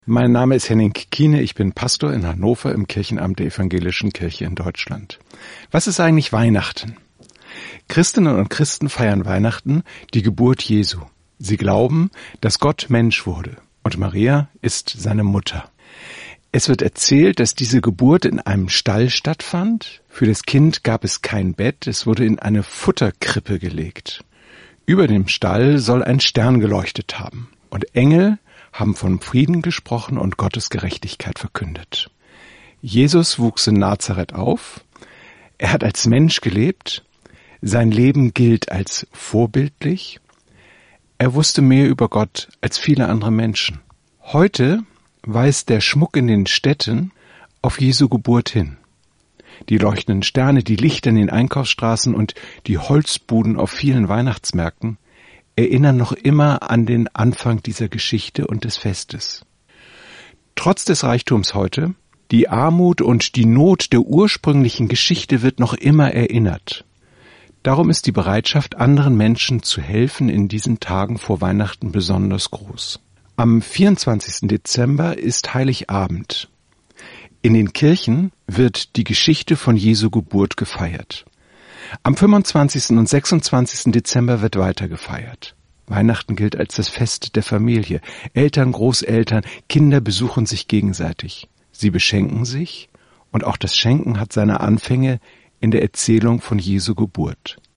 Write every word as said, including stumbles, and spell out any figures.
Mein Name ist Henning Kiene, ich bin Pastor in Hannover im Kirchenamt der Evangelischen Kirche in Deutschland. Was ist eigentlich Weihnachten? Christinnen und Christen feiern Weihnachten, die Geburt Jesu. Sie glauben, dass Gott Mensch wurde und Maria ist seine Mutter. Es wird erzählt, dass diese Geburt in einem Stall stattfand. Für das Kind gab es kein Bett, es wurde in eine Futterkrippe gelegt. Über dem Stall soll ein Stern geleuchtet haben und Engel haben von Frieden gesprochen und Gottes Gerechtigkeit verkündet. Jesus wuchs in Nazareth auf. Er hat als Mensch gelebt. Sein Leben gilt als vorbildlich. Er wusste mehr über Gott als viele andere Menschen. Heute weist der Schmuck in den Städten auf Jesu Geburt hin. Die leuchtenden Sterne, die Lichter in den Einkaufsstraßen und die Holzbuden auf vielen Weihnachtsmärkten erinnern noch immer an den Anfang dieser Geschichte und des Festes. Trotz des Reichtums heute, die Armut und die Not der ursprünglichen Geschichte wird noch immer erinnert. Darum ist die Bereitschaft, anderen Menschen zu helfen, in diesen Tagen vor Weihnachten besonders groß. Am vierundzwanzigsten Dezember ist Heiligabend. In den Kirchen wird die Geschichte von Jesu Geburt gefeiert. Am fünfundzwanzigsten und sechsundzwanzigsten Dezember wird weiter gefeiert. Weihnachten gilt als das Fest der Familie. Eltern, Großeltern, Kinder besuchen sich gegenseitig. Sie beschenken sich und auch das Schenken hat seine Anfänge in der Erzählung von Jesu Geburt.